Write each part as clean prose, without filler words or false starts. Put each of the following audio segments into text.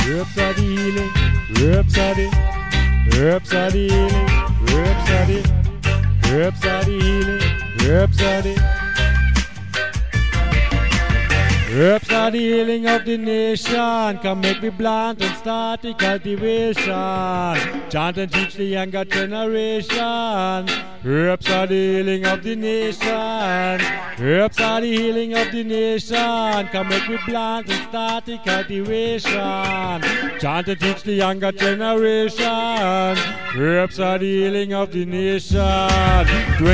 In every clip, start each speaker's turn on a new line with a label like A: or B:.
A: Herbs are the healing. Herbs are the. Herbs are the healing. Herbs are the. Herbs are the healing. Herbs are the. Herbs are the healing of the nation. Come make me plant and start the cultivation. Chant and teach the younger generation. Herbs are the healing of the nation. Herbs are the healing of the nation. Come make me plant and start the cultivation. Chant and teach the younger generation. Herbs are the healing of the nation.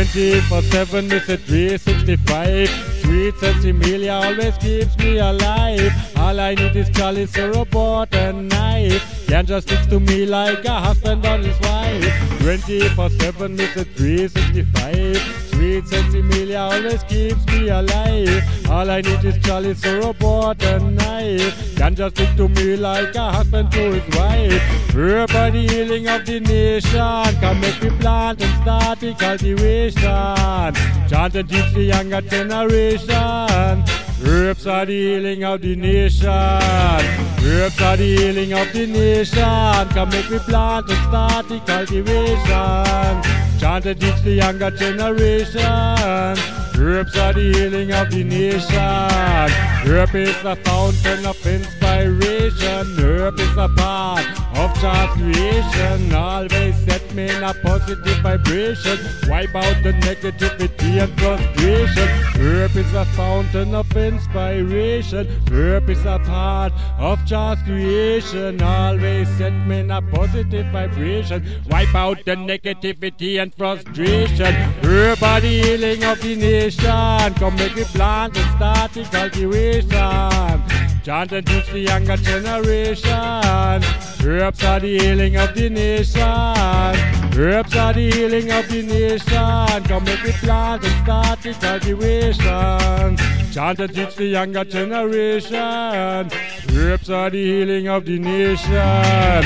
A: 24/7, Mr. 365. Sweet Sensimilia always keeps me alive. All I need is chalice, a robot and knife. Ganja sticks to me like a husband on his wife. 24/7, Mr. 365. Sweet Sensimilia always keeps me alive. All I need is chalice, a robot and knife. Ganja sticks to me like a husband to his wife. Herb are the healing of the nation. Come make me plant and start the cultivation. Chant and teach the younger generation. Herbs are the healing of the nation. Herbs are the healing of the nation. Come make me plant and start the cultivation. Chant and teach the younger generation. Herbs are the healing of the nation. Herb is a fountain of inspiration. Herb is a part of God's creation. Always set me in a positive vibration. Wipe out the negativity and frustration. Herb is a fountain of inspiration. Herb is a part of God's creation. Always set me in a positive vibration. Wipe out the negativity and frustration. Herb are the healing of the nation. Come make me plant and start the cultivation. Chant and teach the younger generation. Herbs are the healing of the nation. Herbs are the healing of the nation. Come make me plant and start the cultivation. Chant and teach the younger generation. Herbs are the healing of the nation.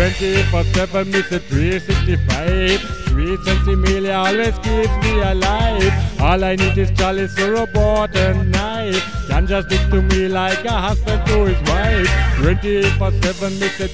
A: 24/7, Mr. 365. Sweet Sensimilia always keeps me alive. All I need is chalice, a robot and knife. Ganja sticks to me like a husband to his wife. 24/7, Mr.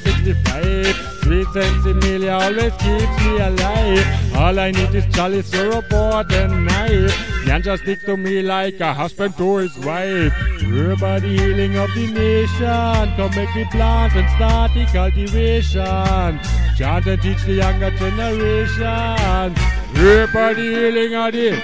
A: 365. Sweet Sensimilia always keeps me alive. All I need is chalice, a robot and knife. Ganja sticks to me like a husband to his wife. Herb are the healing of the nation. Come make me plant and start the cultivation. Chant and teach the younger generation. Herb are the healing of the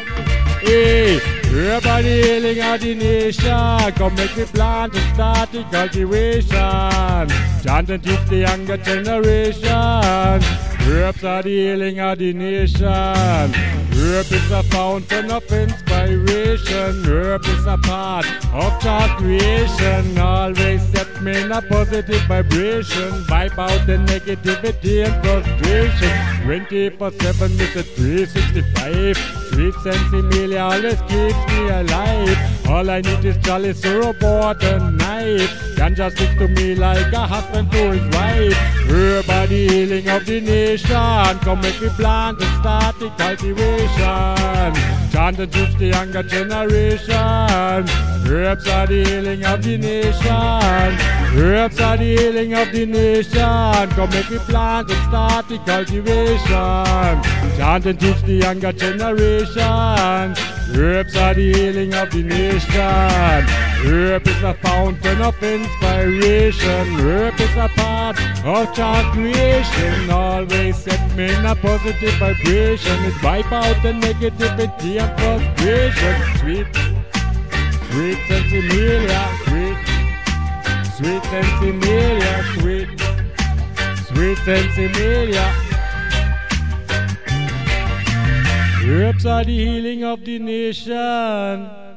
A: Herb are the healing of the nation. Come make me plant and start the cultivation. Chant and teach the younger generation. Herbs are the healing of the nation. Herb is a fountain of inspiration. Herb is a part of God's creation. Always set me in a positive vibration. Wipe out the negativity and frustration. 24/7, Mr. 365. Sweet Sensimilia always keeps me alive. All I need is chalice, a robot and knife. Ganja sticks to me like a husband to his wife. Herb are the healing of the nation. Come make me plant and start the cultivation. Chant and teach the younger generation. Herbs are the healing of the nation. Herbs are the healing of the nation. Come make me plant and start the cultivation. Chant and teach the younger generation. Herbs are the healing of the nation. Herb is a fountain of inspiration. Herb is a part of God's creation. Always set me in a positive vibration. It wipe out the negativity and frustration. Sweet Sensimilia, sweet Sensimilia, sweet Sensimilia. Herbs are the healing of the nation.